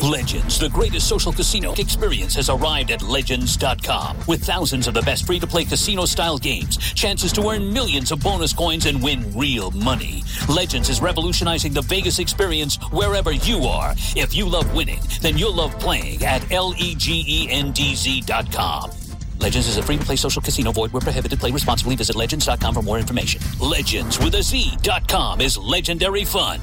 Legends, the greatest social casino experience, has arrived at Legends.com. With thousands of the best free-to-play casino-style games, chances to earn millions of bonus coins and win real money. Legends is revolutionizing the Vegas experience wherever you are. If you love winning, then you'll love playing at LEGENDZ.com. Legends is a free-to-play social casino. Void where prohibited. Play responsibly. Visit Legends.com for more information. Legends with a Z.com is legendary fun.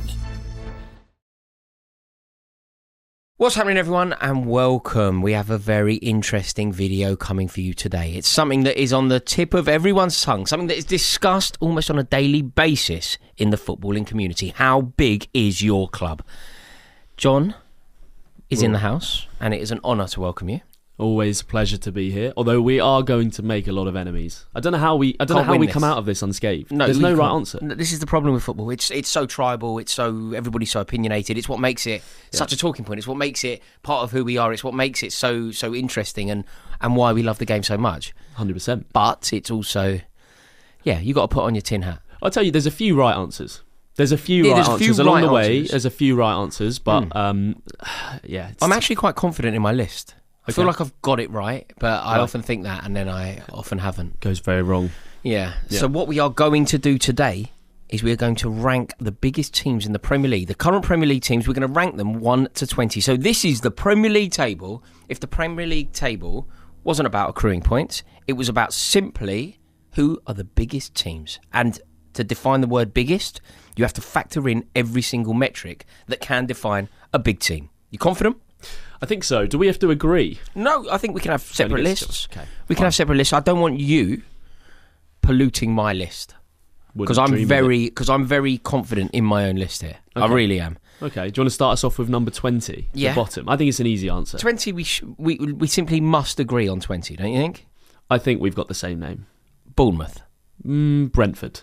What's happening, everyone, and welcome. We have a very interesting video coming for you today. It's something that is on the tip of everyone's tongue, something that is discussed almost on a daily basis in the footballing community. How big is your club? John is in the house, and it is an honour to welcome you. Always a pleasure to be here. Although we are going to make a lot of enemies. I don't know how we come out of this unscathed. There's no right answer. This is the problem with football. It's so tribal. Everybody's so opinionated. It's what makes it such a talking point. It's what makes it part of who we are. It's what makes it so interesting and why we love the game so much. 100%. But it's also, you got to put on your tin hat. I'll tell you, there's a few right answers. There's a few right answers along the way. There's a few right answers, but I'm actually quite confident in my list. I feel like I've got it right, but I often think that, and then I often haven't. Goes very wrong. Yeah. So what we are going to do today is we are going to rank the biggest teams in the Premier League. The current Premier League teams, we're going to rank them 1 to 20. So this is the Premier League table. If the Premier League table wasn't about accruing points, it was about simply who are the biggest teams. And to define the word biggest, you have to factor in every single metric that can define a big team. You confident? I think so. Do we have to agree? No, I think we can have separate lists. Okay, we can have separate lists. I don't want you polluting my list because I'm very confident in my own list here. Okay. I really am. Okay. Do you want to start us off with number 20? The bottom. I think it's an easy answer. 20. We simply must agree on 20. Don't you think? I think we've got the same name. Bournemouth. Brentford.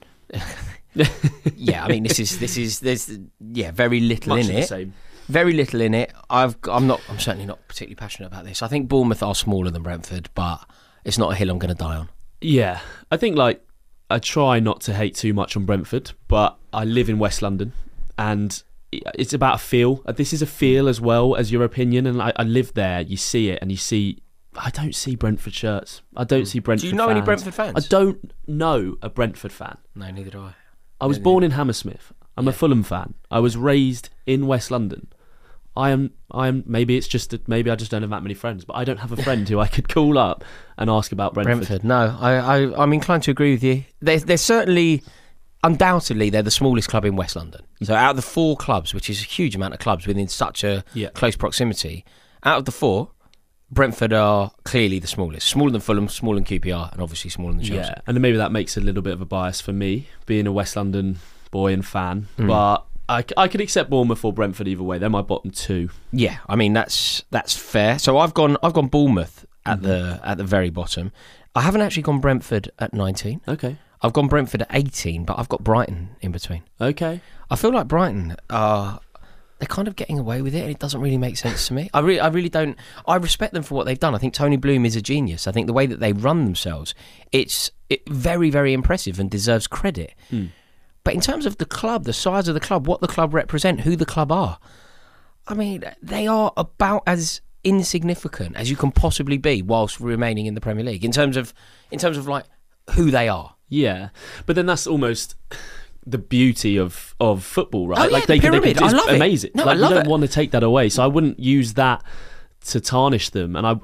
Yeah. I mean, there's very little Much in of it. The same. Very little in it. I'm certainly not particularly passionate about this. I think Bournemouth are smaller than Brentford, but it's not a hill I'm going to die on. Yeah, I think I try not to hate too much on Brentford, but I live in West London, and it's about a feel. This is a feel as well as your opinion, and I live there. You see it, and you see. I don't see Brentford shirts. I don't see Brentford. Do you know fans. any Brentford fans? I don't know a Brentford fan. No, neither do I. I was born in Hammersmith. I'm a Fulham fan. I was raised in West London. I am. Maybe it's just maybe I just don't have that many friends, but I don't have a friend who I could call up and ask about Brentford. No, I'm inclined to agree with you. They're certainly, undoubtedly, they're the smallest club in West London. So out of the 4 clubs, which is a huge amount of clubs within such a close proximity, out of the 4, Brentford are clearly the smallest. Smaller than Fulham, smaller than QPR, and obviously smaller than Chelsea. Yeah, and maybe that makes a little bit of a bias for me, being a West London boy and fan, but I could accept Bournemouth or Brentford either way. They're my bottom 2. Yeah, I mean that's fair. So I've gone Bournemouth at the very bottom. I haven't actually gone Brentford at 19. Okay. I've gone Brentford at 18, but I've got Brighton in between. Okay. I feel like Brighton they're kind of getting away with it, and it doesn't really make sense to me. I really don't. I respect them for what they've done. I think Tony Bloom is a genius. I think the way that they run themselves, it's very, very impressive and deserves credit. But in terms of the club, the size of the club, what the club represent, who the club are, I mean, they are about as insignificant as you can possibly be whilst remaining in the Premier League in terms of like who they are. Yeah, but then that's almost the beauty of football, right? Oh, yeah, the pyramid. I love it. Amazing. No, I love you it. don't want to take that away, so I wouldn't use that to tarnish them. And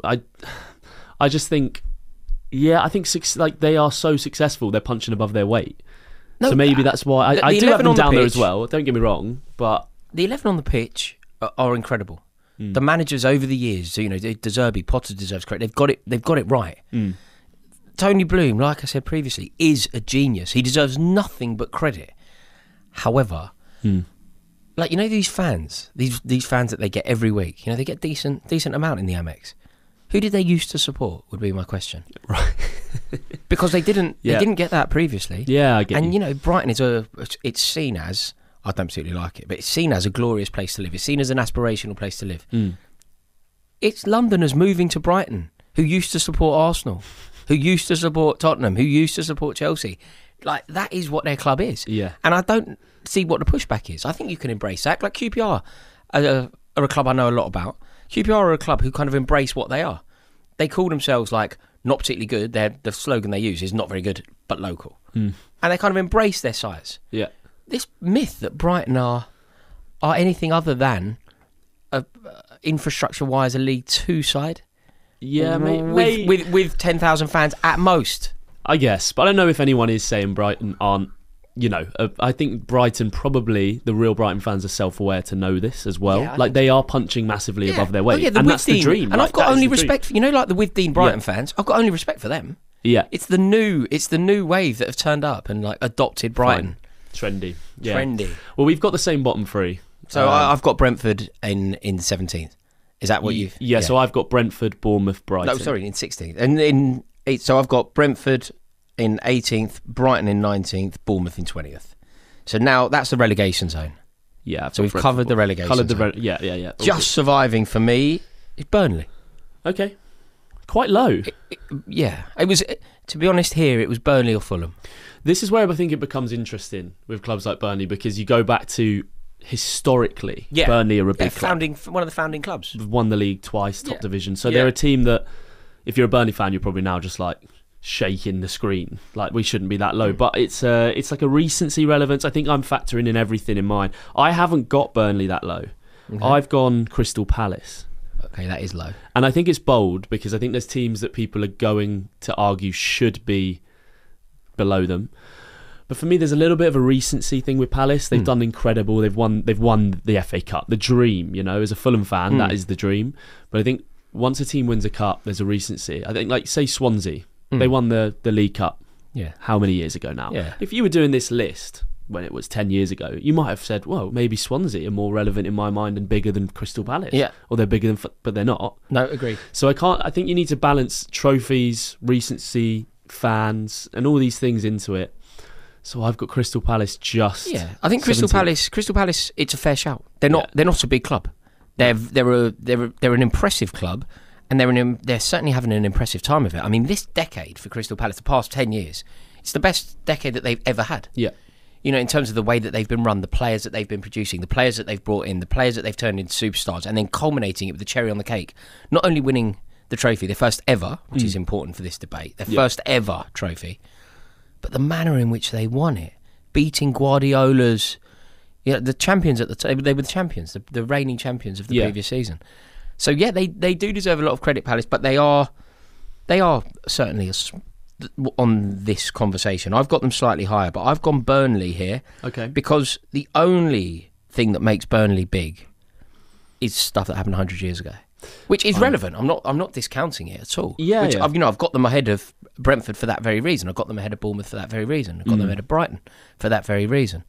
I just think, I think they are so successful, they're punching above their weight. No, so maybe that's why I do have them down there as well. Don't get me wrong, but the 11 on the pitch are incredible. The managers over the years, De Zerbi, Potter deserves credit. They've got it right. Tony Bloom, like I said previously, is a genius. He deserves nothing but credit. However, these fans, these fans that they get every week, they get decent amount in the Amex. Who did they used to support? Would be my question. Right. Because they didn't get that previously. Yeah, I get you. And Brighton it's seen as, I don't particularly like it, but it's seen as a glorious place to live. It's seen as an aspirational place to live. It's Londoners moving to Brighton who used to support Arsenal, who used to support Tottenham, who used to support Chelsea. Like, that is what their club is. Yeah. And I don't see what the pushback is. I think you can embrace that. Like QPR are are a club I know a lot about. QPR are a club who kind of embrace what they are. They call themselves like not particularly good. The slogan they use is not very good, but local. And they kind of embrace their size. Yeah. This myth that Brighton are anything other than infrastructure-wise a League Two side. Yeah, with 10,000 fans at most. I guess, but I don't know if anyone is saying Brighton aren't. I think Brighton, probably the real Brighton fans are self-aware to know this as well. Yeah, they are punching massively above their weight, and that's the dream. And I've got only respect for like the Withdean Brighton fans. I've got only respect for them. Yeah, it's the new wave that have turned up and like adopted Brighton. Fine. Trendy, yeah. Trendy. Well, we've got the same bottom three. So I've got Brentford in 17th. Is that what you've? Yeah. So I've got Brentford, Bournemouth, Brighton. No, sorry, in 16th, and so I've got Brentford in 18th, Brighton in 19th, Bournemouth in 20th. So now that's the relegation zone. Yeah. So we've covered the relegation zone. Yeah. Just surviving for me is Burnley. Okay. Quite low. It was, to be honest, here it was Burnley or Fulham. This is where I think it becomes interesting with clubs like Burnley, because you go back to historically, Burnley are a big club. One of the founding clubs. They've won the league twice, top division. So they're a team that, if you're a Burnley fan, you're probably now just like shaking the screen, like we shouldn't be that low. But it's like a recency relevance. I think I'm factoring in everything in mind. I haven't got Burnley that low. Okay. I've gone Crystal Palace. Okay, that is low. And I think it's bold because I think there's teams that people are going to argue should be below them. But for me, there's a little bit of a recency thing with Palace. They've done incredible. They've won the FA Cup, the dream. As a Fulham fan, that is the dream. But I think once a team wins a cup, there's a recency. I think, like say Swansea. They won the League Cup how many years ago now? Yeah. If you were doing this list when it was 10 years ago, you might have said, well, maybe Swansea are more relevant in my mind and bigger than Crystal Palace. Yeah. Or they're bigger than, but they're not. No, agreed. So I think you need to balance trophies, recency, fans, and all these things into it. So I've got Crystal Palace just. Yeah, I think Crystal Palace, it's a fair shout. They're not a big club. They're an impressive club. And they're certainly having an impressive time with it. I mean, this decade for Crystal Palace, the past 10 years, it's the best decade that they've ever had. Yeah. In terms of the way that they've been run, the players that they've been producing, the players that they've brought in, the players that they've turned into superstars, and then culminating it with the cherry on the cake. Not only winning the trophy, their first ever, which is important for this debate, their first ever trophy, but the manner in which they won it, beating Guardiola's, the champions at the time. They were the champions, the reigning champions of the previous season. So they do deserve a lot of credit, Palace, but they are certainly on this conversation. I've got them slightly higher, but I've gone Burnley here. Okay. Because the only thing that makes Burnley big is stuff that happened 100 years ago, which is relevant. I'm not discounting it at all. Yeah. I've got them ahead of Brentford for that very reason. I've got them ahead of Bournemouth for that very reason. I've got them ahead of Brighton for that very reason.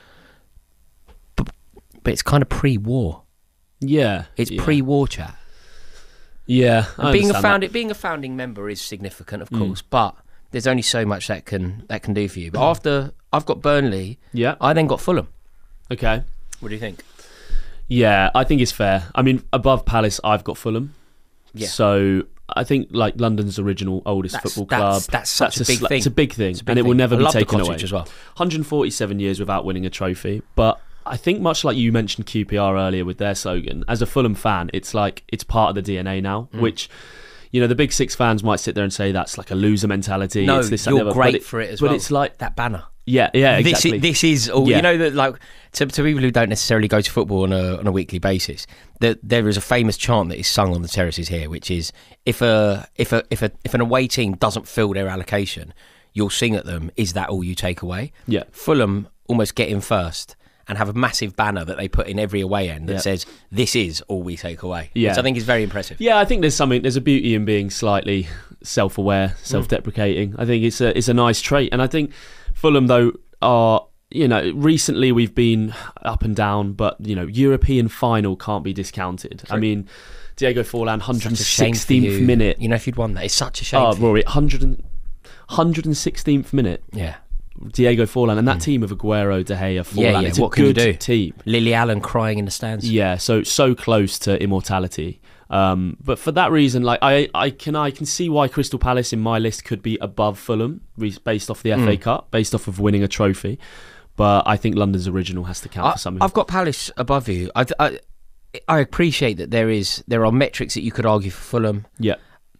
But it's kind of pre-war. Yeah, it's pre-war chat. Yeah, being a founding member is significant, of course, but there's only so much that can do for you. But after I've got Burnley, I then got Fulham. Okay, what do you think? Yeah, I think it's fair. I mean, above Palace, I've got Fulham. Yeah. So I think like London's original oldest football club. That's such a big thing. It's a big thing, and it will never be taken away. As well. 147 years without winning a trophy, but I think much like you mentioned QPR earlier with their slogan, as a Fulham fan, it's like it's part of the DNA now, which, the Big Six fans might sit there and say that's like a loser mentality. No, it's this, you're great for it as well. But it's like that banner. Yeah, exactly. This is all, that like to people who don't necessarily go to football on a weekly basis, that there is a famous chant that is sung on the terraces here, which is if an away team doesn't fill their allocation, you'll sing at them, "Is that all you take away?" Yeah. Fulham almost get in first and have a massive banner that they put in every away end that says, "This is all we take away." Yeah. Which I think is very impressive. Yeah, I think there's a beauty in being slightly self-aware, self-deprecating. I think it's a nice trait, and I think Fulham though are, recently we've been up and down, but European final can't be discounted. True. I mean, Diego Forlan, 116th minute. If you'd won that, it's such a shame. Oh, Rory, 116th minute. Yeah. Diego Forlan and that team of Aguero, De Gea, Forlan. It's what a good team. Lily Allen crying in the stands. Yeah, so close to immortality. But for that reason, like I can see why Crystal Palace in my list could be above Fulham, based off the FA Cup, based off of winning a trophy. But I think London's original has to count for something. I've got Palace above you. I appreciate that there are metrics that you could argue for Fulham. Yeah.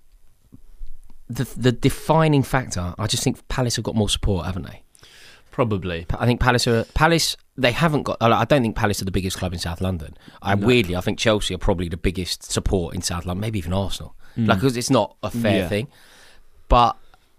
The defining factor, I just think Palace have got more support, haven't they? Probably. I think Palace. They haven't got. I don't think Palace are the biggest club in South London. Weirdly, I think Chelsea are probably the biggest support in South London. Maybe even Arsenal. Because it's not a fair thing. But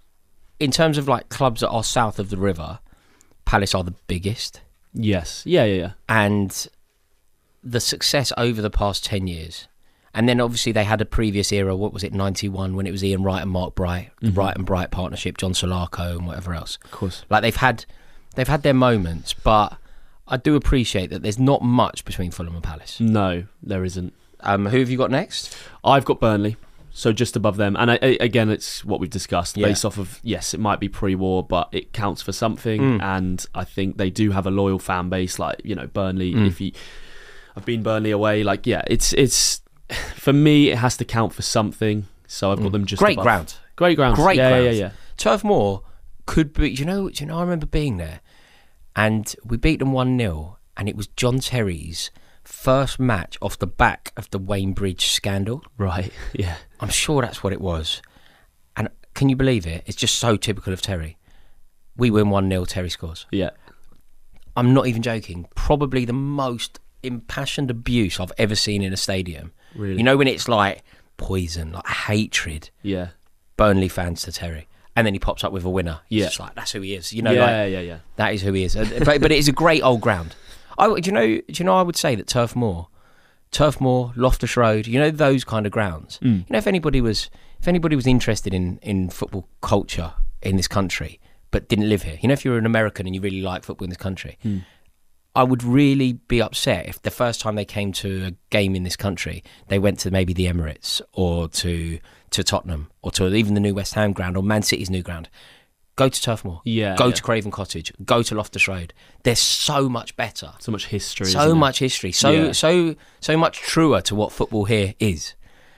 in terms of like clubs that are south of the river, Palace are the biggest. Yes. Yeah. And the success over the past 10 years. And then obviously they had a previous era, what was it, 91, when it was Ian Wright and Mark Bright, the Wright and Bright partnership, John Solarco and whatever else. Of course. Like they've had their moments, but I do appreciate that there's not much between Fulham and Palace. No, there isn't. Who have you got next? I've got Burnley, so just above them. And again, it's what we've discussed, based off of, yes, it might be pre-war, but it counts for something. And I think they do have a loyal fan base, like, you know, Burnley. I've been Burnley away, like, yeah, it's for me, it has to count for something. So I've got them just Great above. ground. Great ground. Great ground. Yeah. Turf Moor could be, do you know, I remember being there and we beat them 1-0 and it was John Terry's first match off the back of the Wayne Bridge scandal. Right, yeah. I'm sure that's what it was. And can you believe it? It's just so typical of Terry. We win 1-0, Terry scores. Yeah. I'm not even joking. Probably the most impassioned abuse I've ever seen in a stadium. Really? You know, when it's like poison, like hatred. Yeah. Burnley fans to Terry. And then he pops up with a winner. He's just like, that's who he is. You know, Yeah. That is who he is. But it is a great old ground. Do you know? I would say that Turf Moor, Loftus Road, you know, those kind of grounds. You know, if anybody was interested in football culture in this country but didn't live here, you know, if you're an American and you really like football in this country, I would really be upset if the first time they came to a game in this country, they went to maybe the Emirates or to Tottenham or to even the new West Ham ground or Man City's new ground. Go to Turf Moor. Go to Craven Cottage. Go to Loftus Road. They're so much better. So much history. So much history. So much truer to what football here is.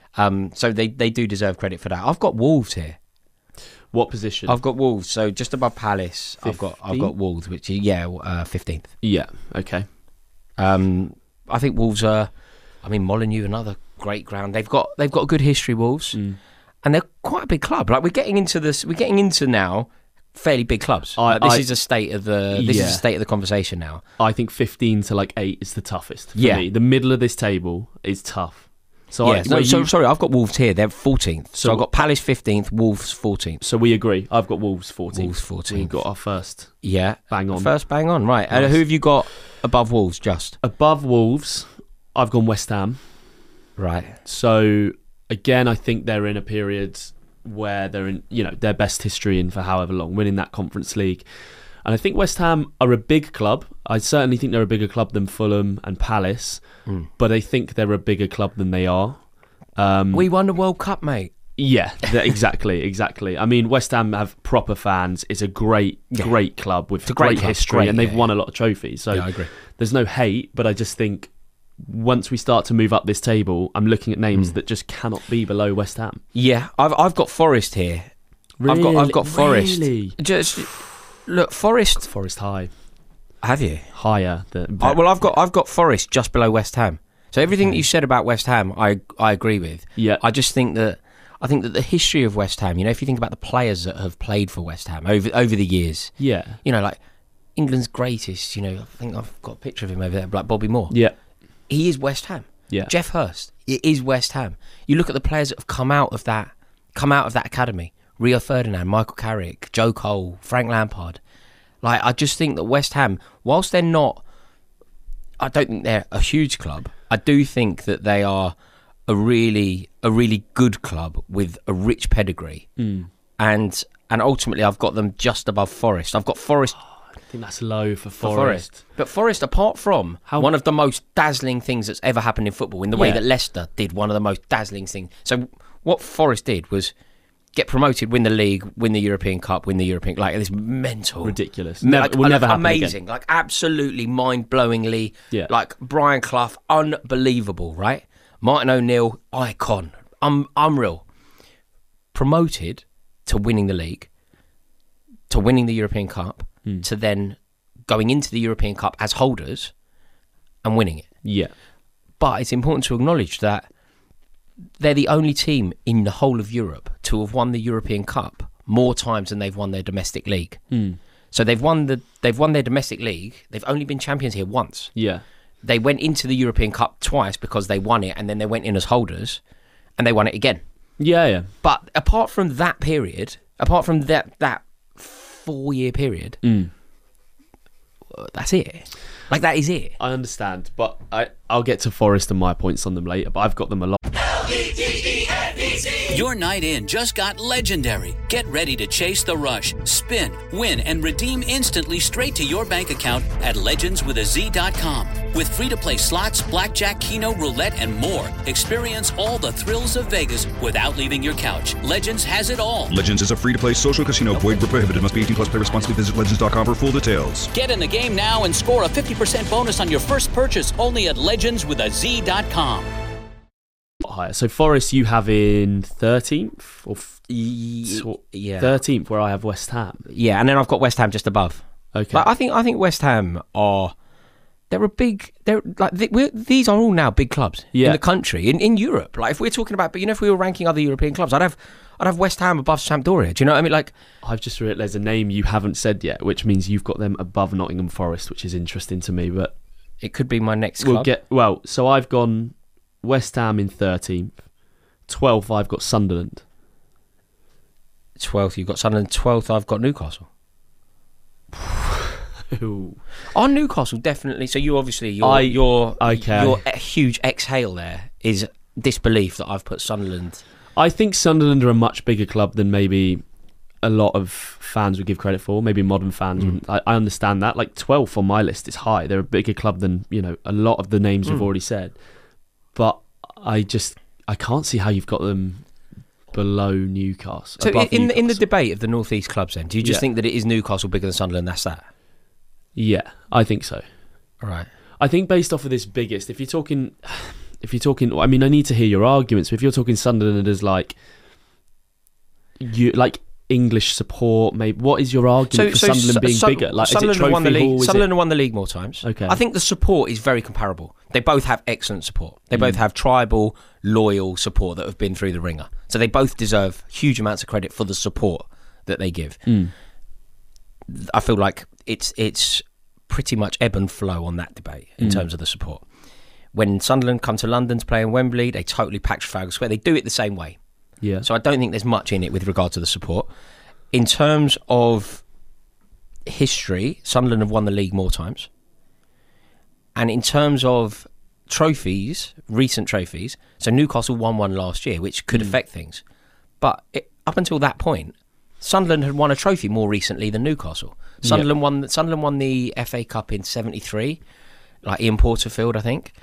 So they do deserve credit for that. I've got Wolves here. What position? I've got Wolves. So just above Palace, I've got Wolves, which is 15th. Yeah. Okay. I think Wolves are. I mean, Molineux, another great ground. They've got a good history, Wolves, and they're quite a big club. Like we're getting into now fairly big clubs. This is a state of the conversation now. I think 15 to like 8 is the toughest for me. The middle of this table is tough. So sorry, I've got Wolves here. They're 14th. So I've got Palace 15th, Wolves 14th. So we agree. I've got Wolves 14th. Wolves 14th. We've got our first. Yeah, bang on. First bang on. Right. Nice. And who have you got above Wolves? Just above Wolves, I've gone West Ham. Right. So again, I think they're in a period where they're in, you know, their best history in for however long, winning that Conference League. And I think West Ham are a big club. I certainly think they're a bigger club than Fulham and Palace, but I think they're a bigger club than they are. We won the World Cup, mate. Yeah, exactly. I mean, West Ham have proper fans. It's a great club with great history, and they've won a lot of trophies. So I agree. There's no hate, but I just think once we start to move up this table, I'm looking at names that just cannot be below West Ham. Yeah, I've got Forest here. Really? I've got Forest. Really? Just look, Forest high. Have you? Higher than well, I've got Forest just below West Ham. So everything that you said about West Ham, I agree with. Yeah. I think that the history of West Ham, you know, if you think about the players that have played for West Ham over the years, yeah, you know, like England's greatest, you know, I think I've got a picture of him over there, like Bobby Moore. Yeah. He is West Ham. Yeah. Jeff Hurst, it is West Ham. You look at the players that have come out of that academy: Rio Ferdinand, Michael Carrick, Joe Cole, Frank Lampard. Like, I just think that West Ham, whilst they're not, I don't think they're a huge club. I do think that they are a really good club with a rich pedigree, and ultimately I've got them just above Forest. I've got Forest. I think that's low for Forest. But Forest, apart from one of the most dazzling things that's ever happened in football, in the way that Leicester did one of the most dazzling things. So what Forest did was get promoted, win the league, win the European Cup, win the European, like this mental, ridiculous, will never happen amazing, again. Like absolutely mind-blowingly, Yeah. Like Brian Clough, unbelievable, right? Martin O'Neill, icon, unreal. Promoted to winning the league, to winning the European Cup, to then going into the European Cup as holders and winning it. Yeah. But it's important to acknowledge that they're the only team in the whole of Europe to have won the European Cup more times than they've won their domestic league. So they've won their domestic league. They've only been champions here once. Yeah. They went into the European Cup twice because they won it, and then they went in as holders, and they won it again. Yeah. But apart from that period, apart from that 4-year period, that's it. Like, that is it. I understand, but I'll get to Forest and my points on them later, but I've got them a lot. Your night in just got legendary. Get ready to chase the rush, spin, win, and redeem instantly straight to your bank account at legendswithaz.com. With free-to-play slots, blackjack, keno, roulette, and more, experience all the thrills of Vegas without leaving your couch. Legends has it all. Legends is a free-to-play social casino. Void where prohibited. Must be 18 plus. Play responsibly. Visit legends.com for full details. Get in the game now and score a 50% bonus on your first purchase only at legendswithaz.com. Higher. So Forest you have in 13th or 13th, where I have West Ham. Yeah, and then I've got West Ham just above. Okay. Like, I think West Ham are these are all now big clubs in the country, in Europe. Like, if we're talking about, if we were ranking other European clubs, I'd have West Ham above Sampdoria. Do you know what I mean? Like, I've just realised there's a name you haven't said yet, which means you've got them above Nottingham Forest, which is interesting to me. But it could be my next club. So I've gone West Ham in 13th. 12th, I've got Sunderland. 12th, you've got Sunderland. 12th, I've got Newcastle. On Newcastle, definitely. So you obviously, your huge exhale there is disbelief that I've put Sunderland. I think Sunderland are a much bigger club than maybe a lot of fans would give credit for. Maybe modern fans. I understand that. Like, 12th on my list is high. They're a bigger club than, a lot of the names we've already said. But I can't see how you've got them below Newcastle. So in the debate of the North East clubs, then, do you just think that it is Newcastle bigger than Sunderland? That's that. Yeah, I think so. All right. I think based off of this biggest, if you're talking, I mean, I need to hear your arguments. But if you're talking Sunderland as like English support, maybe what is your argument for Sunderland being bigger? Like, Sunderland is it trophy won the league. hall? Sunderland won the league more times. Okay. I think the support is very comparable. They both have excellent support. They both have tribal, loyal support that have been through the ringer. So they both deserve huge amounts of credit for the support that they give. I feel like it's pretty much ebb and flow on that debate in terms of the support. When Sunderland come to London to play in Wembley, they totally pack Trafalgar Square. They do it the same way. Yeah. So I don't think there's much in it with regard to the support. In terms of history, Sunderland have won the league more times. And in terms of trophies, recent trophies, so Newcastle won one last year, which could affect things. But up until that point, Sunderland had won a trophy more recently than Newcastle. Sunderland won the FA Cup in '73, like Ian Porterfield, I think.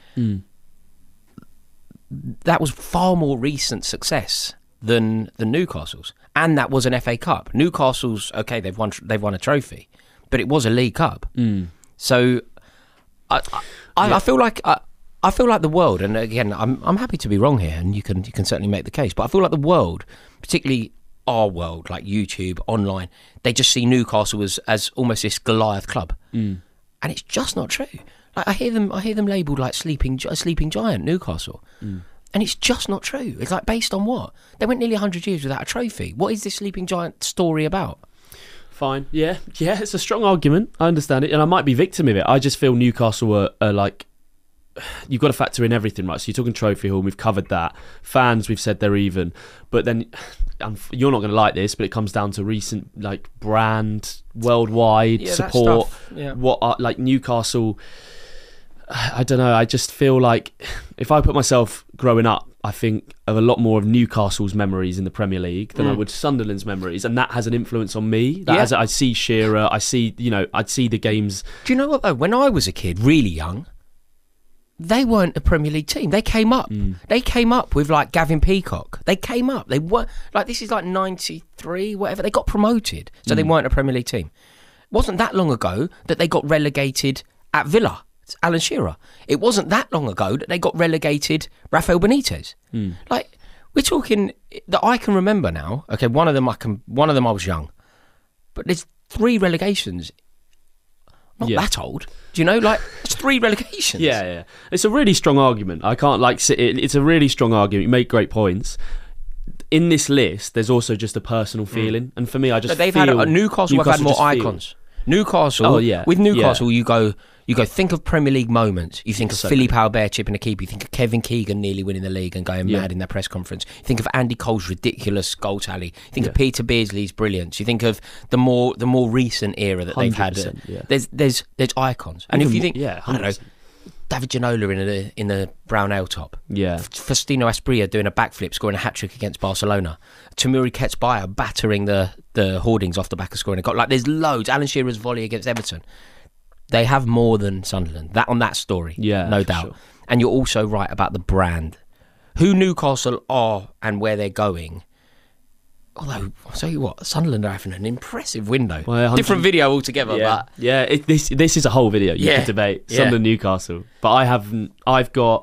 That was far more recent success than Newcastle's, and that was an FA Cup. Newcastle's okay; they've won a trophy, but it was a League Cup. So I feel like the world, and again, I'm happy to be wrong here, and you can certainly make the case, but I feel like the world, particularly our world, like YouTube, online, they just see Newcastle as almost this Goliath club, and it's just not true. Like, I hear them labelled like sleeping giant Newcastle, and it's just not true. It's like, based on what? They went nearly 100 years without a trophy. What is this sleeping giant story about? Fine, yeah, it's a strong argument. I understand it, and I might be victim of it. I just feel Newcastle are like, you've got to factor in everything, right? So you're talking trophy hall, and we've covered that. Fans, we've said they're even, but then you're not going to like this, but it comes down to recent like brand, worldwide support. Yeah. What are, like, Newcastle? I don't know. I just feel like if I put myself growing up, I think of a lot more of Newcastle's memories in the Premier League than I would Sunderland's memories, and that has an influence on me. As I see Shearer, I'd see the games. Do you know what though? When I was a kid, really young, they weren't a Premier League team. They came up. They came up with like Gavin Peacock. They came up. They were like, this is like 93, whatever. They got promoted, so they weren't a Premier League team. It wasn't that long ago that they got relegated at Villa. It's Alan Shearer. It wasn't that long ago that they got relegated Rafael Benitez. Like, we're talking that I can remember now. Okay, one of them I was young, but there's 3 relegations Not Yeah. that old. Do you know? Like, it's 3 relegations. Yeah. It's a really strong argument. I can't it's a really strong argument. You make great points. In this list, there's also just a personal feeling, and for me, I just But they've feel had Newcastle have had more just feel- icons. Newcastle, Oh, yeah. with Newcastle, you go think of Premier League moments. You think of So Philippe Albert chipping a keeper. You think of Kevin Keegan nearly winning the league and going mad in their press conference. You think of Andy Cole's ridiculous goal tally. You think of Peter Beardsley's brilliance. You think of the more recent era that they've had. 100%, yeah. There's icons, and if you think, yeah, I don't know, 100%. David Ginola in the brown ale top. Yeah. Faustino Asprilla doing a backflip, scoring a hat-trick against Barcelona. Tamuri Ketsbaya battering the hoardings off the back of scoring a goal. Like, there's loads. Alan Shearer's volley against Everton. They have more than Sunderland. That on that story, no for doubt. sure. And you're also right about the brand. Who Newcastle are and where they're going. Although, I'll tell you what, Sunderland are having an impressive window. Well, 100 Different video altogether, but... This is a whole video you could debate. Yeah. Sunderland, Newcastle. But I've got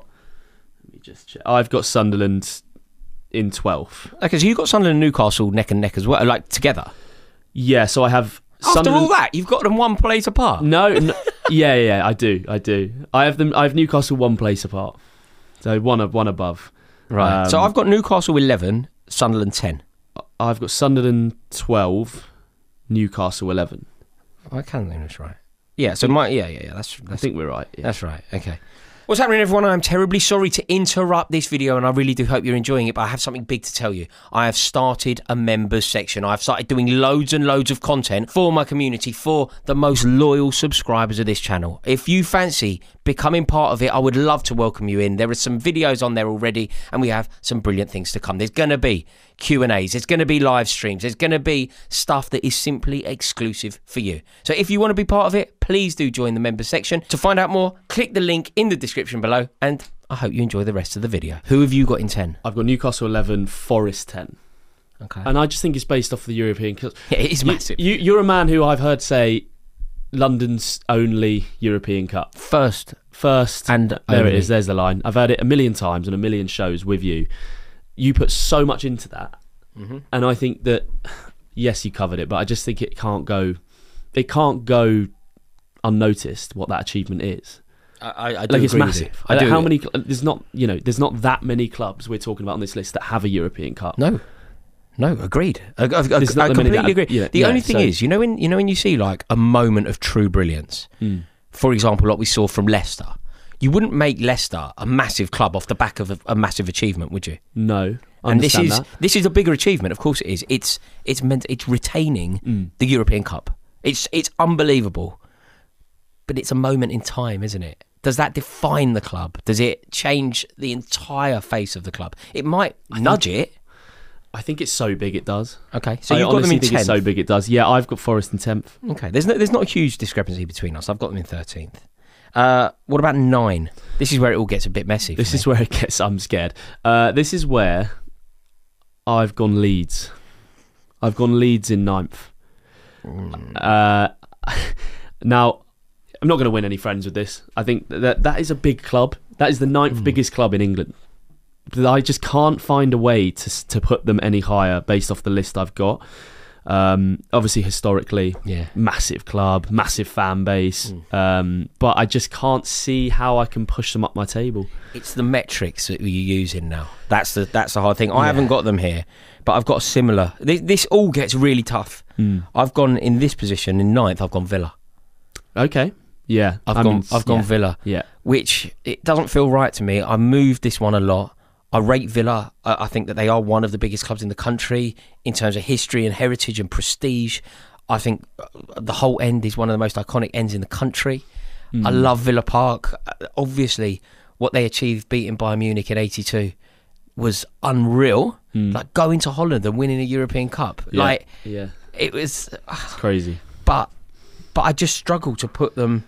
Sunderland in 12th. Okay, so you've got Sunderland and Newcastle neck and neck as well, like together. Yeah, so I have After all that, you've got them one place apart. No, yeah, I do. I have Newcastle one place apart. So one above. Right. So I've got Newcastle 11, Sunderland 10. I've got Sunderland 12, Newcastle 11. I can think that's right. Yeah. So that's I think we're right. Yeah. That's right. Okay. What's happening, everyone? I'm terribly sorry to interrupt this video, and I really do hope you're enjoying it, but I have something big to tell you. I have started a members section. I've started doing loads and loads of content for my community, for the most loyal subscribers of this channel. If you fancy becoming part of it, I would love to welcome you in. There are some videos on there already, and we have some brilliant things to come. There's going to be Q&As, there's going to be live streams, there's going to be stuff that is simply exclusive for you. So if you want to be part of it, please do join the members section. To find out more, click the link in the description below, and I hope you enjoy the rest of the video. Who have you got in 10? I've got Newcastle 11, Forest 10. Okay. And I just think it's based off the European. Yeah, it is massive. You're a man who I've heard say London's only European Cup. First And there only. it is. There's the line. I've heard it a million times and a million shows with you. You put so much into that, and I think that yes, you covered it, but I just think it can't go unnoticed what that achievement is. I do It's agree massive. with you. I do. How many? There's not that many clubs we're talking about on this list that have a European Cup. No, agreed. I There's not that many completely that- agree. yeah, The only thing so- is, you know when you see like a moment of true brilliance, for example, what we saw from Leicester, you wouldn't make Leicester a massive club off the back of a massive achievement, would you? No. I And this understand that. is a bigger achievement. Of course, it is. It's retaining the European Cup. It's unbelievable, but it's a moment in time, isn't it? Does that define the club? Does it change the entire face of the club? It might nudge it. I think it's so big it does. Okay, so I you've got them honestly in think 10th. it's so big it does. Yeah, I've got Forest in 10th. Okay, there's not a huge discrepancy between us. I've got them in 13th. What about 9? This is where it all gets a bit messy. This is where it gets. I'm scared. This is where I've gone Leeds. I've gone Leeds in 9th. Now, I'm not going to win any friends with this. I think that is a big club. That is the 9th biggest club in England. But I just can't find a way to put them any higher based off the list I've got. Obviously, historically, massive club, massive fan base. But I just can't see how I can push them up my table. It's the metrics that you're using now. That's the hard thing. I haven't got them here, but I've got a similar. This all gets really tough. I've gone in this position in 9th. I've gone Villa. Okay. Yeah. I've gone Villa. Yeah. Which it doesn't feel right to me. I moved this one a lot. I rate Villa. I think that they are one of the biggest clubs in the country in terms of history and heritage and prestige. I think the whole end is one of the most iconic ends in the country. I love Villa Park. Obviously, what they achieved beating Bayern Munich in '82 was unreal. Like going to Holland and winning a European Cup. Yeah. It was It's crazy. But I just struggle to put them.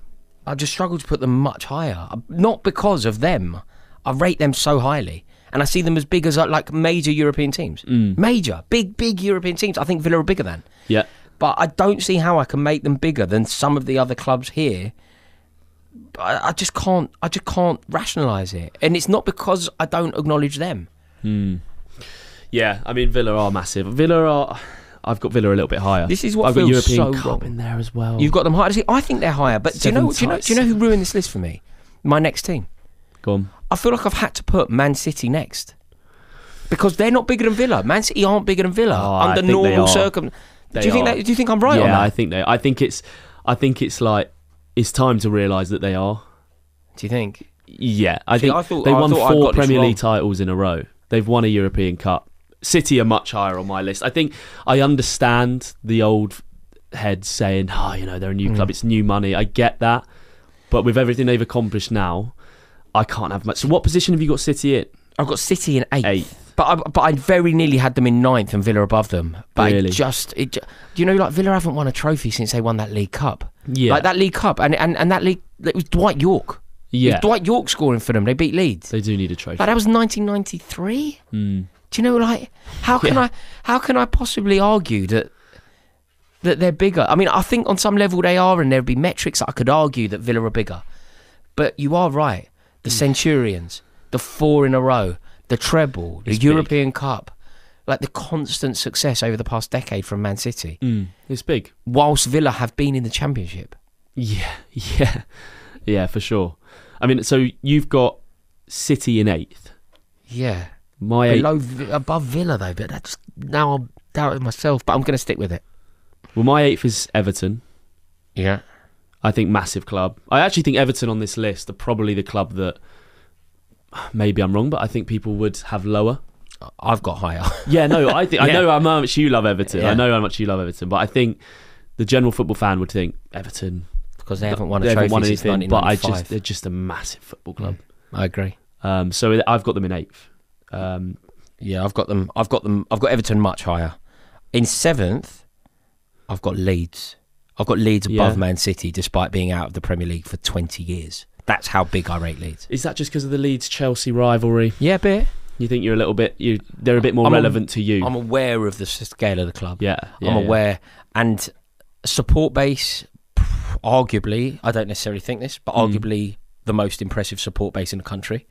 Much higher. Not because of them. I rate them so highly, and I see them as big as like major European teams. Major, big European teams. I think Villa are bigger than. Yeah. But I don't see how I can make them bigger than some of the other clubs here. I just can't rationalise it, and it's not because I don't acknowledge them. Yeah, I mean Villa are massive. Villa are. I've got Villa a little bit higher. This is what I've got feels European so Cup wrong. in there as well. You've got them higher. See, I think they're higher. But do you know who ruined this list for me? My next team. Go on. I feel like I've had to put Man City next because they're not bigger than Villa. Man City aren't bigger than Villa under normal circumstances. Do you think I'm right on that? Yeah, I think they. I think it's like it's time to realise that they are. Do you think? Yeah, I think thought they won I'd 4 got this Premier wrong. League titles in a row. They've won a European Cup. City are much higher on my list. I think I understand the old heads saying, they're a new club, it's new money. I get that. But with everything they've accomplished now, I can't have much. So what position have you got City in? I've got City in 8th. 8th. But I very nearly had them in 9th and Villa above them. But Really? do you know, like Villa haven't won a trophy since they won that League Cup. Yeah. Like that League Cup and that league, it was Dwight York. Yeah. It was Dwight York scoring for them. They beat Leeds. They do need a trophy. Like that was 1993. Do you know, like how can I possibly argue that they're bigger? I mean, I think on some level they are, and there'd be metrics that I could argue that Villa are bigger. But you are right. The Centurions, the 4 in a row, the treble, the European Cup, like the constant success over the past decade from Man City. It's big. Whilst Villa have been in the Championship. Yeah, for sure. I mean, so you've got City in 8th. Yeah. My 8th. Above Villa though, but that's now I'm doubting myself. But I'm going to stick with it. Well, my 8th is Everton. Yeah. I think massive club. I actually think Everton on this list are probably the club that, maybe I'm wrong, but I think people would have lower. I've got higher. Yeah, no, I think I know how much you love Everton. Yeah. I know how much you love Everton, but I think the general football fan would think Everton Because they haven't won a they trophy haven't won since anything. But 1995. they're just a massive football club. I agree. So I've got them in 8th. Yeah, I've got Everton much higher. In 7th, I've got Leeds. I've got Leeds above Man City, despite being out of the Premier League for 20 years. That's how big I rate Leeds. Is that just because of the Leeds-Chelsea rivalry? Yeah, a bit. You think you're a little bit? They're a bit more relevant to you. I'm aware of the scale of the club. Yeah, I'm aware. And support base, arguably, I don't necessarily think this, but arguably the most impressive support base in the country.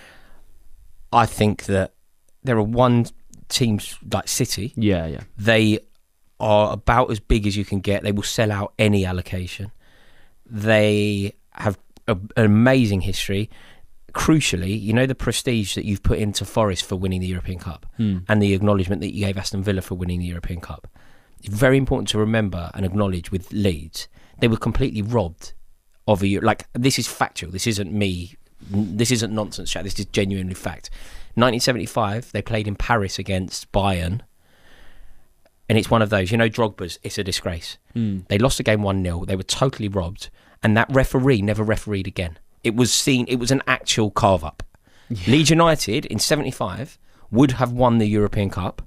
I think that there are one teams like City. Yeah. They are about as big as you can get. They will sell out any allocation. They have an amazing history. Crucially, you know the prestige that you've put into Forest for winning the European Cup and the acknowledgement that you gave Aston Villa for winning the European Cup. It's very important to remember and acknowledge with Leeds, they were completely robbed of a... Like, this is factual. This isn't me. This isn't nonsense chat. This is genuinely fact. 1975, they played in Paris against Bayern. And it's one of those, Drogba's, it's a disgrace. They lost the game 1-0. They were totally robbed. And that referee never refereed again. It was an actual carve-up. Yeah. Leeds United in 75 would have won the European Cup,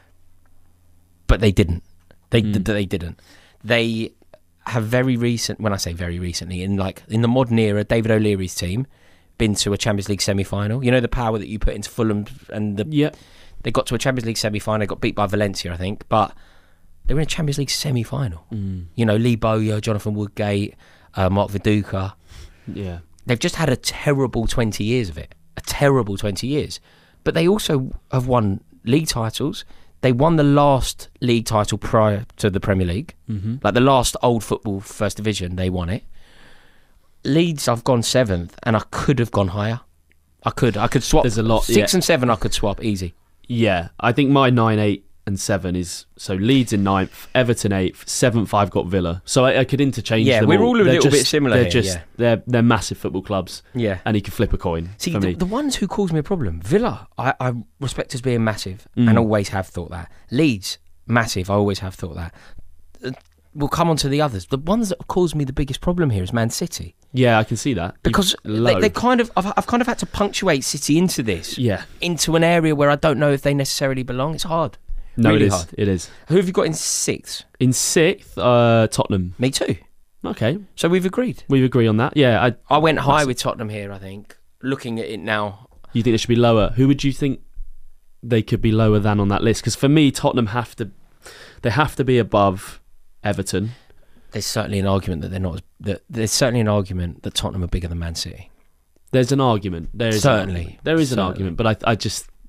but they didn't. They didn't. They have very recent, when I say very recently, in the modern era, David O'Leary's team been to a Champions League semi-final. You know the power that you put into Fulham and they got to a Champions League semi-final. They got beat by Valencia, I think, but they were in a Champions League semi-final. Lee Bowyer, Jonathan Woodgate, Mark Viduka. Yeah. They've just had a terrible 20 years of it. A terrible 20 years. But they also have won league titles. They won the last league title prior to the Premier League. Like the last old football first division, they won it. Leeds, I've gone 7th, and I could have gone higher. I could swap. There's a lot. 6 and 7 I could swap, easy. Yeah, I think my 9, 8 and 7 is... So Leeds in 9th, Everton 8th, 7th I've got Villa. So I could interchange them. Yeah, we're all a little bit similar here. They're massive football clubs. Yeah. And you can flip a coin. See, for me. The ones who cause me a problem, Villa, I respect as being massive and always have thought that. Leeds, massive, I always have thought that. We'll come on to the others. The ones that have caused me the biggest problem here is Man City. Yeah, I can see that. Because they kind of, I've kind of had to punctuate City into this. Yeah. Into an area where I don't know if they necessarily belong. It's hard. No, really it is. Hard. It is. Who have you got in 6th? In 6th, Tottenham. Me too. Okay. So we've agreed. We agree on that. Yeah. I went high with Tottenham here, I think. Looking at it now. You think they should be lower? Who would you think they could be lower than on that list? Because for me, Tottenham have to be above Everton. There's certainly an argument that they're not. There's certainly an argument that Tottenham are bigger than Man City. There's an argument. There is certainly. There is an argument, but I just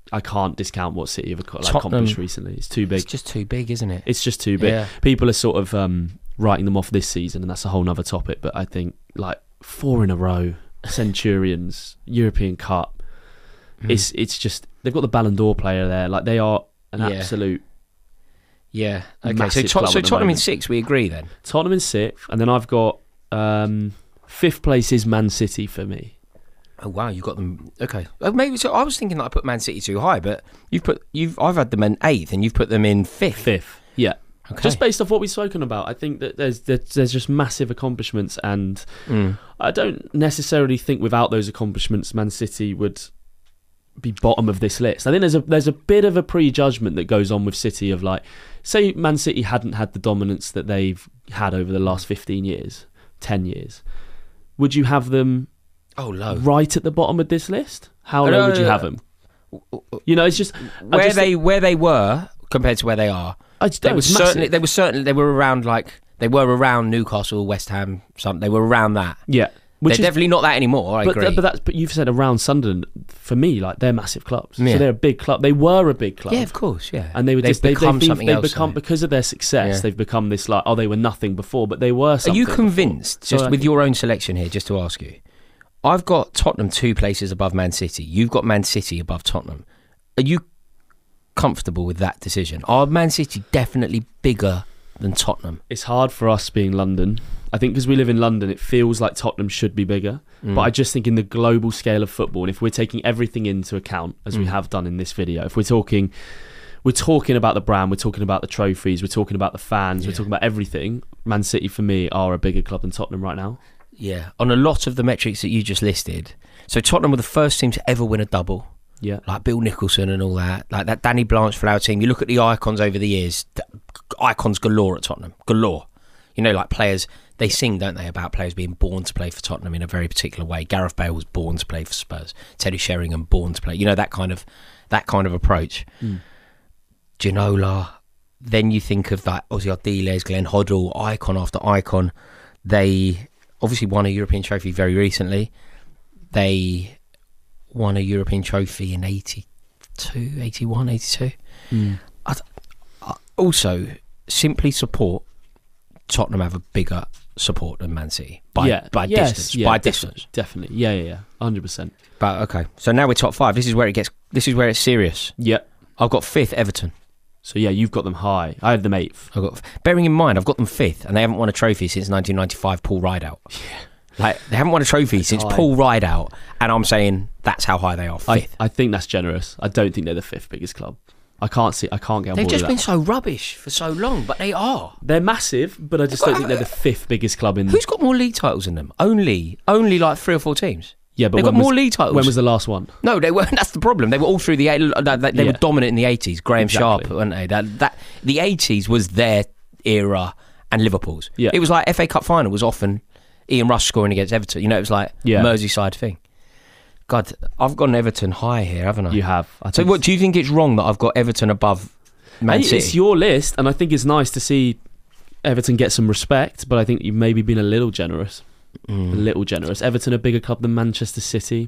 I can't discount what City have Tottenham- accomplished recently. It's too big. It's just too big, isn't it? It's just too big. Yeah. People are sort of writing them off this season, and that's a whole nother topic. But I think 4 in a row, Centurions, European Cup. It's just they've got the Ballon d'Or player there. They are an absolute. Yeah. Okay. Massive So, club so at the Tottenham in moment. 6. We agree then. Tottenham in 6th, and then I've got 5th place is Man City for me. Oh wow, you got them. Okay. Maybe so. I was thinking that I put Man City too high, but I've had them in 8th, and you've put them in 5th. 5th, yeah. Okay. Just based off what we've spoken about, I think that there's just massive accomplishments, and I don't necessarily think without those accomplishments, Man City would be bottom of this list. I think there's a bit of a prejudgment that goes on with City of say Man City hadn't had the dominance that they've had over the last 15 years, 10 years. Would you have them low. right at the bottom of this list? How low would you have them? It's just Where they were compared to where they are. They were around they were around Newcastle, West Ham. They were around that. Yeah. They're definitely not that anymore. I agree. But you've said around Sunderland. For me, they're massive clubs. Yeah. So they're a big club. They were a big club. Yeah, of course. Yeah, And they've become something else. Because of their success. Yeah. They've become this they were nothing before, but they were something. Are you convinced? Before. Just with your own selection here, just to ask you, I've got Tottenham 2 places above Man City. You've got Man City above Tottenham. Are you comfortable with that decision? Are Man City definitely bigger than Tottenham? It's hard for us being London. I think because we live in London, it feels like Tottenham should be bigger. But I just think in the global scale of football, and if we're taking everything into account, as we have done in this video, if we're talking about the brand, we're talking about the trophies, we're talking about the fans, we're talking about everything, Man City for me are a bigger club than Tottenham right now. Yeah, on a lot of the metrics that you just listed. So Tottenham were the first team to ever win a double. Yeah. Like Bill Nicholson and all that. Like that Danny Blanchflower team. You look at the icons over the years, icons galore at Tottenham. Galore. Like players, they sing, don't they, about players being born to play for Tottenham in a very particular way. Gareth Bale was born to play for Spurs. Teddy Sheringham born to play. That kind of approach. Ginola. Then you think of that Ozzy Ardiles, Glenn Hoddle, icon after icon. They obviously won a European trophy very recently. They won a European trophy in 82, 81, 82. I also simply support Tottenham have a bigger support than Man City by distance. Definitely. Yeah. 100%. But okay, so now we're top 5. This is where it's serious. Yeah. I've got 5th Everton. So yeah, you've got them high. I had them 8th. Bearing in mind, I've got them 5th, and they haven't won a trophy since 1995 Paul Rideout. Yeah. They haven't won a trophy since high. Paul Rideout, and I'm saying that's how high they are. 5th. I think that's generous. I don't think they're the 5th biggest club. I can't get on board They've with just that. been so rubbish for so long, but they are. They're massive, but I just don't think they're the 5th biggest club in. Who's got more league titles than them? Only like 3 or 4 teams. Yeah, but they've got more league titles. When was the last one? No, they weren't. That's the problem. They were all through the. They were dominant in the 80s. Graham Sharp, Exactly. weren't they? The 80s was their era, and Liverpool's. Yeah. It was like FA Cup final was often Ian Rush scoring against Everton. It was like Merseyside thing. God, I've gone Everton high here, haven't I? You have. So, what do you think? It's wrong that I've got Everton above Man City? It's your list, and I think it's nice to see Everton get some respect. But I think you've maybe been a little generous. A little generous. Everton a bigger club than Manchester City.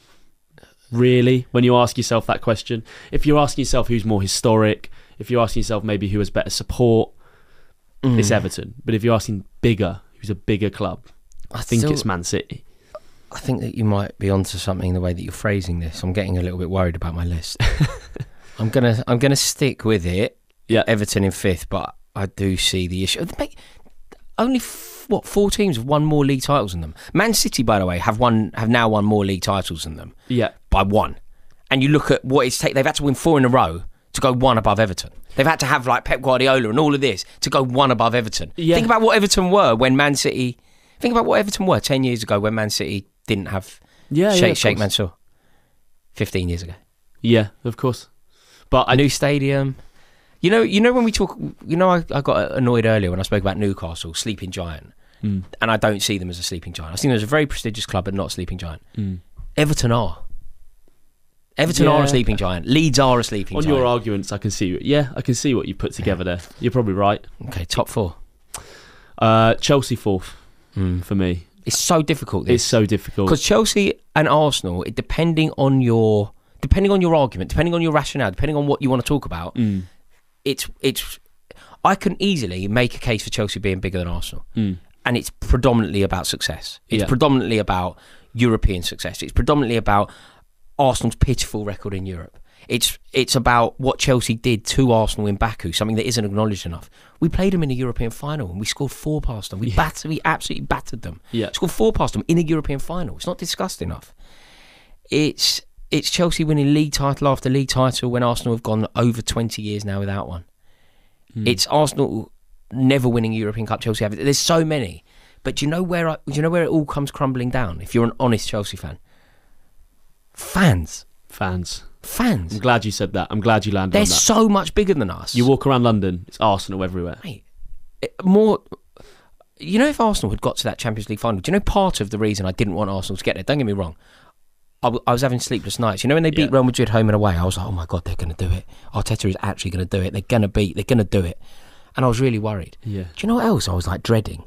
Really? When you ask yourself that question, if you're asking yourself who's more historic, if you're asking yourself maybe who has better support, it's Everton. But if you're asking who's a bigger club, I think it's Man City. I think that you might be onto something the way that you're phrasing this. I'm getting a little bit worried about my list. I'm gonna stick with it. Yeah, Everton in 5th, but I do see the issue. Only 4 teams have won more league titles than them. Man City, by the way, have now won more league titles than them. Yeah, by 1. And you look at what it's taken. They've had to win 4 in a row to go 1 above Everton. They've had to have like Pep Guardiola and all of this to go 1 above Everton. Yeah. Think about what Everton were when Man City. Think about what Everton were 10 years ago when Man City didn't have Sheikh Mansour. 15 years ago. Yeah, of course. But a new stadium. You know when we talk. I got annoyed earlier when I spoke about Newcastle, sleeping giant, and I don't see them as a sleeping giant. I see them as a very prestigious club, but not a sleeping giant. Everton are. Everton are a sleeping giant. Leeds are a sleeping giant. On your arguments, I can see. Yeah, I can see what you put together there. You're probably right. Okay, top 4. Chelsea 4th for me. It's so difficult. It's so difficult because Chelsea and Arsenal, depending on your depending on your argument, depending on your rationale, depending on what you want to talk about, it's. I can easily make a case for Chelsea being bigger than Arsenal, and it's predominantly about success. It's predominantly about European success. It's predominantly about Arsenal's pitiful record in Europe. It's about what Chelsea did to Arsenal in Baku, something that isn't acknowledged enough. We played them in a European final and we scored 4 past them. We absolutely battered them. Yeah. Scored 4 past them in a European final. It's not discussed enough. It's Chelsea winning league title after league title when Arsenal have gone over 20 years now without one. It's Arsenal never winning a European Cup. Chelsea have it. There's so many, but do you know where it all comes crumbling down? If you're an honest Chelsea fan, fans. I'm glad you said that. I'm glad you landed on that. They're so much bigger than us. You walk around London, it's Arsenal everywhere. Mate, more. You know, if Arsenal had got to that Champions League final, do you know part of the reason I didn't want Arsenal to get there? Don't get me wrong. I was having sleepless nights. You know, when they beat Real Madrid home and away, I was like, oh my God, they're going to do it. Arteta is actually going to do it. They're going to do it. And I was really worried. Yeah. Do you know what else I was like dreading?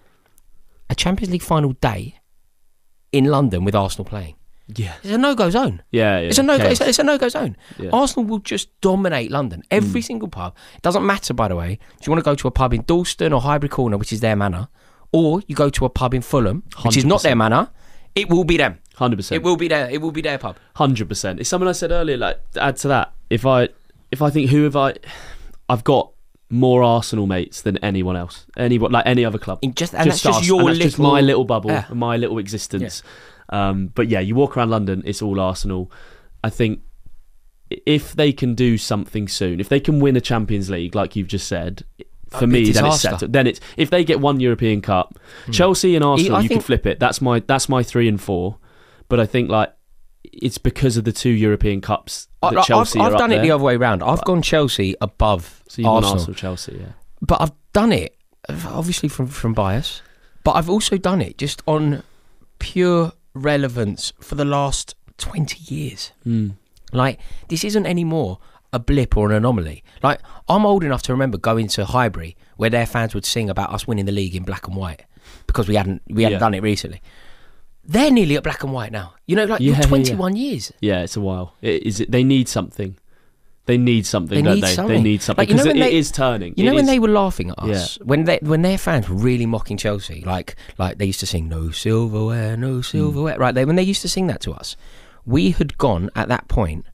A Champions League final day in London with Arsenal playing. Yeah. It's a no-go zone. Yeah. It's a no-go zone. Yeah. Arsenal will just dominate London. Every single pub. It doesn't matter, by the way, if you want to go to a pub in Dalston or Highbury Corner, which is their manor, or you go to a pub in Fulham, which is not their manor, it will be them. 100%. It will be there. It will be their pub. 100%. It's something I said earlier. Like, to add to that, if I think I've got more Arsenal mates than anyone else, any other club. That's just your little, just my little bubble, my little existence. Yeah. But yeah, you walk around London, it's all Arsenal. I think if they can do something soon, if they can win a Champions League, like you've just said, for me, then it's settled. Then it's if they get one European Cup, Chelsea and Arsenal, you can flip it. That's my 3 and 4. But I think like it's because of the 2 European Cups that Chelsea are up there. I've done it the other way around. I've gone Chelsea above so you've Arsenal. Gone Arsenal, Chelsea, yeah. But I've done it obviously from bias. But I've also done it just on pure relevance for the last 20 years. Like, this isn't anymore a blip or an anomaly. Like, I'm old enough to remember going to Highbury where their fans would sing about us winning the league in black and white because we hadn't done it recently. They're nearly at black and white now. You know, like 21 years. Yeah, it's a while. They need something. They need something, don't they? They need something because it is turning. You know when they were laughing at us, when their fans were really mocking Chelsea, like they used to sing "No silverware, no silverware," right? When they used to sing that to us, we had gone at that point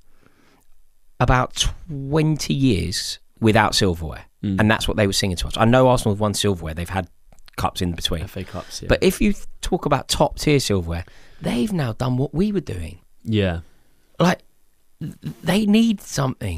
about 20 years without silverware, and that's what they were singing to us. I know Arsenal have won silverware; they've had cups in between, FA Cups. Yeah. But if you talk about top tier silverware, they've now done what we were doing. Yeah, like. They need something.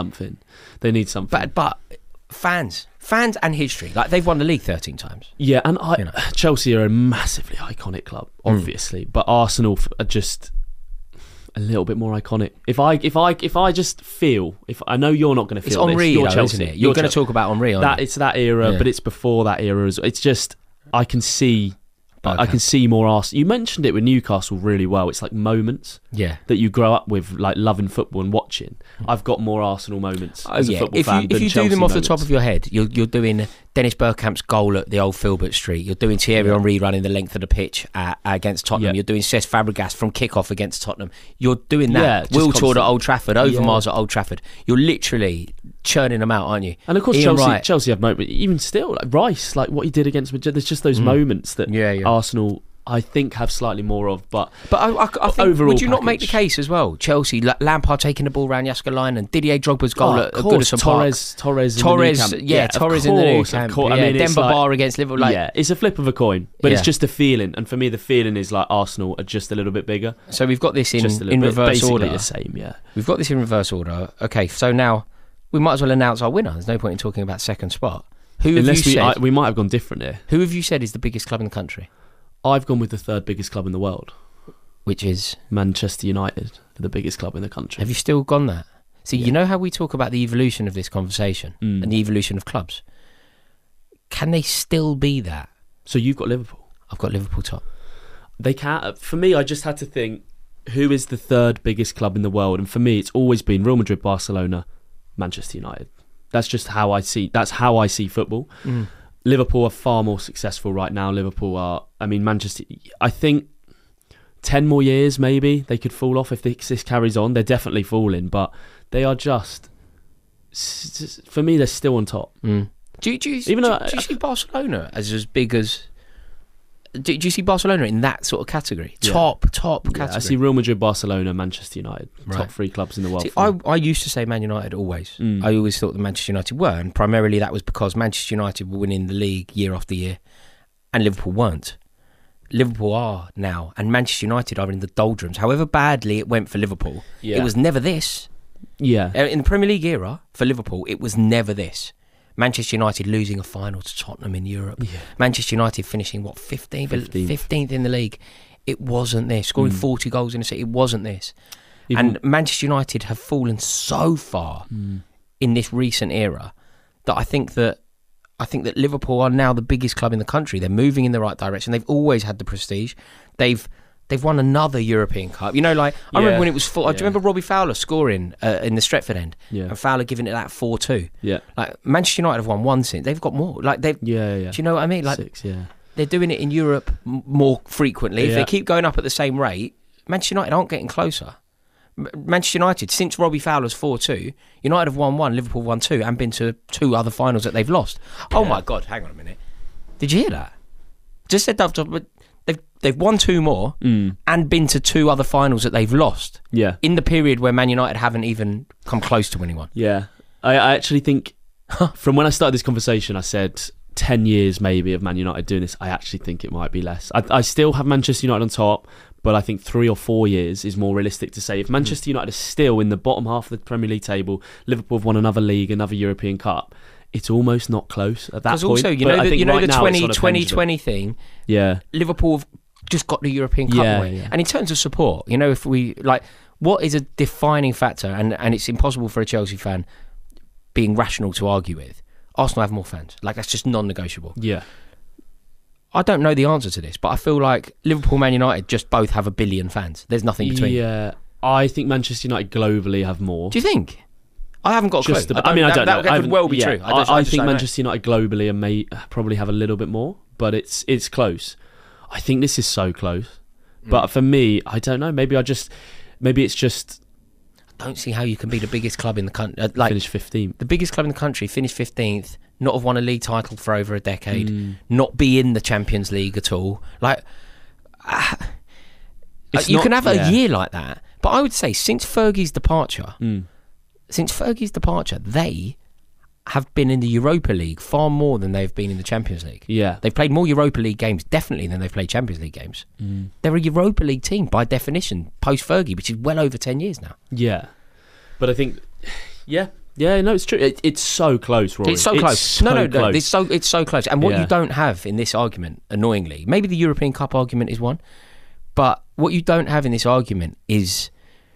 But fans and history. Like, they've won the league 13 times. Yeah, and Chelsea are a massively iconic club, obviously, but Arsenal are just a little bit more iconic. If I just feel, if I know you're not going to feel it's Henry, this, you're though, Chelsea. Isn't it? You're going to talk about Henry, aren't you? It's that era, but it's before that era as well. It's just I can see. Okay. I can see more Arsenal. You mentioned it with Newcastle really well. It's like moments that you grow up with, like loving football and watching. I've got more Arsenal moments as a football fan. If you Chelsea do them off moments. the top of your head, you're doing Dennis Bergkamp's goal at the old Filbert Street. You're doing Thierry Henry running the length of the pitch against Tottenham. You're doing Cesc Fabregas from kickoff against Tottenham. You're doing that. Will Tord at Old Trafford, Overmars at Old Trafford. You're literally churning them out, aren't you? And of course, Chelsea have moments. Even still, like Rice, like what he did against Madrid. There's just those moments that Arsenal, I think, have slightly more of, but I think, overall, would you not make the case as well? Chelsea, Lampard taking the ball around Jaska line and Didier Drogba's goal at Goodison Park. Torres in the Nou Camp. I mean, Demba Ba against Liverpool. It's a flip of a coin, but it's just a feeling, and for me, the feeling is like Arsenal are just a little bit bigger. So we've got this in reverse order. Basically the same, yeah. We've got this in reverse order. Okay, so now we might as well announce our winner. There's no point in talking about second spot. We might have gone different here. Who have you said is the biggest club in the country? I've gone with the 3rd biggest club in the world, which is Manchester United, the biggest club in the country. Have you still gone that? See, you know how we talk about the evolution of this conversation and the evolution of clubs. Can they still be that? So you've got Liverpool. I've got Liverpool top. They can't. For me, I just had to think, who is the 3rd biggest club in the world? And for me, it's always been Real Madrid, Barcelona, Manchester United. That's just how I see. That's how I see football. Liverpool are far more successful right now. Manchester. I think 10 more years, maybe they could fall off if this carries on. They're definitely falling, but they are just, for me, they're still on top. Do you see Barcelona as big as? Do you see Barcelona in that sort of category? Yeah. Top category. I see Real Madrid, Barcelona, Manchester United, top 3 clubs in the world. See, I used to say Man United always. I always thought that Manchester United were, and primarily that was because Manchester United were winning the league year after year, and Liverpool weren't. Liverpool are now, and Manchester United are in the doldrums. However badly it went for Liverpool, it was never this. Yeah. In the Premier League era, for Liverpool, it was never this. Manchester United losing a final to Tottenham in Europe. Yeah. Manchester United finishing, 15th in the league. It wasn't this. Scoring 40 goals in a season. It wasn't this. And Manchester United have fallen so far in this recent era that I think that Liverpool are now the biggest club in the country. They're moving in the right direction. They've always had the prestige. They've won another European Cup. I remember when it was full. I remember Robbie Fowler scoring in the Stretford end, and Fowler giving it that 4-2. Yeah, like Manchester United have won one since. They've got more. Like they've. Yeah. Do you know what I mean? Like 6. Yeah, they're doing it in Europe more frequently. If they keep going up at the same rate, Manchester United aren't getting closer. Manchester United, since Robbie Fowler's 4-2, United have won 1, Liverpool won 2, and been to 2 other finals that they've lost. Oh my God! Hang on a minute. Did you hear that? Just said that. They've won 2 more and been to 2 other finals that they've lost. Yeah. In the period where Man United haven't even come close to winning one. Yeah. I actually think, from when I started this conversation, I said 10 years maybe of Man United doing this. I actually think it might be less. I still have Manchester United on top, but I think 3 or 4 years is more realistic to say. If Manchester United is still in the bottom half of the Premier League table, Liverpool have won another league, another European Cup, it's almost not close at that point. Because also, the 2020 thing, Liverpool have just got the European Cup away. Yeah. And in terms of support, if we, what is a defining factor, and it's impossible for a Chelsea fan being rational to argue with, Arsenal have more fans. That's just non-negotiable. Yeah. I don't know the answer to this, but I feel like Liverpool, Man United just both have 1 billion fans. There's nothing between. Yeah. I think Manchester United globally have more. Do you think? I haven't got a clue. I don't know. That could well be true. I think Manchester United globally may probably have a little bit more, but it's close. I think this is so close. But for me, I don't know. Maybe it's just... I don't see how you can be the biggest club in the country. Finish 15th. The biggest club in the country, finish 15th, not have won a league title for over a decade, not be in the Champions League at all. You can have a year like that. But I would say since Fergie's departure, they have been in the Europa League far more than they've been in the Champions League. Yeah. They've played more Europa League games, definitely, than they've played Champions League games. They're a Europa League team, by definition, post-Fergie, which is well over 10 years now. Yeah. But I think... Yeah, no, it's true. It's so close, Rory. It's so close. No, close. It's so close. And what you don't have in this argument, annoyingly, maybe the European Cup argument is one, but what you don't have in this argument is...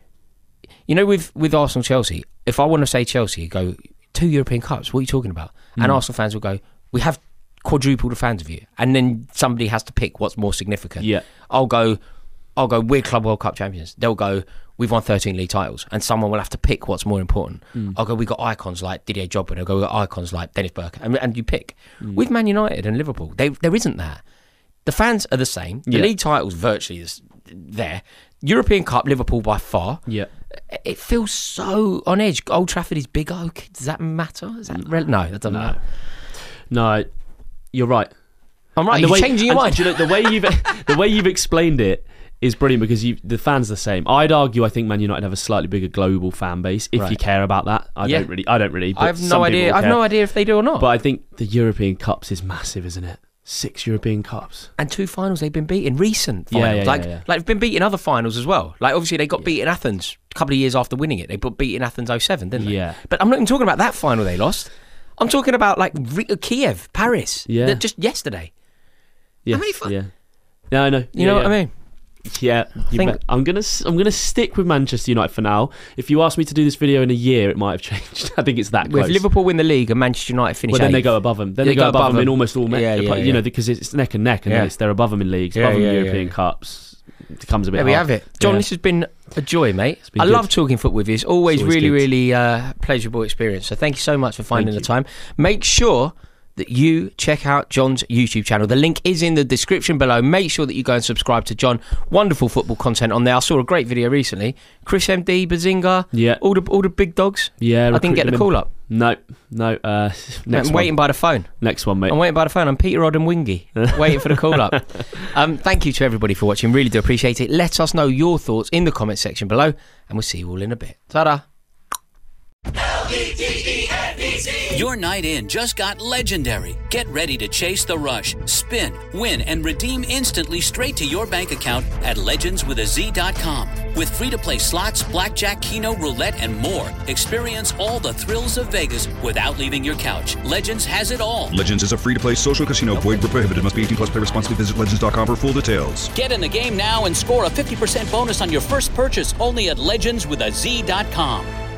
with Arsenal-Chelsea, if I want to say Chelsea, go... 2 European Cups, what are you talking about? And Arsenal fans will go, we have quadrupled the fans of you. And then somebody has to pick what's more significant. Yeah. I'll go, we're Club World Cup champions. They'll go, we've won 13 league titles. And someone will have to pick what's more important. I'll go, we've got icons like Didier Drogba. They'll go, we've got icons like Dennis Bergkamp. And you pick. With Man United and Liverpool, there isn't that. The fans are the same. The league title's virtually there. European Cup, Liverpool by far. Yeah. It feels so on edge. Old Trafford is big. Okay, does that matter? No, that doesn't matter. No, you're right. I'm right. You're changing your mind. The way you've explained it is brilliant because the fans are the same. I'd argue I think Man United have a slightly bigger global fan base if you care about that. I don't really. But I have no idea. I have no idea if they do or not. But I think the European Cups is massive, isn't it? 6 European Cups and 2 finals they've been beaten, recent finals. Like they've been beaten other finals as well. Like obviously they got beaten Athens a couple of years after winning it. They got beaten Athens 07, didn't they? Yeah. But I'm not even talking about that final they lost. I'm talking about Kiev, Paris. Yeah. Just yesterday. Yes. How many fun? Yeah. Yeah, I know. You know what I mean? Yeah, I'm gonna stick with Manchester United for now. If you ask me to do this video in a year, it might have changed. I think it's that close. If Liverpool win the league and Manchester United finish, then they go above them. Then they go above them in almost all. Because it's neck and neck, and then they're above them in leagues, above them in European Cups. It becomes a bit. There we have it, John. This has been a joy, mate. I love talking football with you. It's always really, really pleasurable experience. So thank you so much for finding the time. Make sure that you check out John's YouTube channel. The link is in the description below. Make sure that you go and subscribe to John. Wonderful football content on there. I saw a great video recently. Chris MD, Bazinga, all the big dogs. Yeah, I didn't get the call up. No. Next I'm waiting by the phone. Next one, mate. I'm waiting by the phone. I'm Peter Odd and Wingy, waiting for the call up. Thank you to everybody for watching. Really do appreciate it. Let us know your thoughts in the comment section below, and we'll see you all in a bit. Ta-da. Your night in just got legendary. Get ready to chase the rush, spin, win, and redeem instantly straight to your bank account at legendswithaz.com. With free-to-play slots, blackjack, keno, roulette, and more. Experience all the thrills of Vegas without leaving your couch. Legends has it all. Legends is a free-to-play social casino. Void where prohibited. Must be 18 plus. Play responsibly. Visit legends.com for full details. Get in the game now and score a 50% bonus on your first purchase only at legendswithaz.com.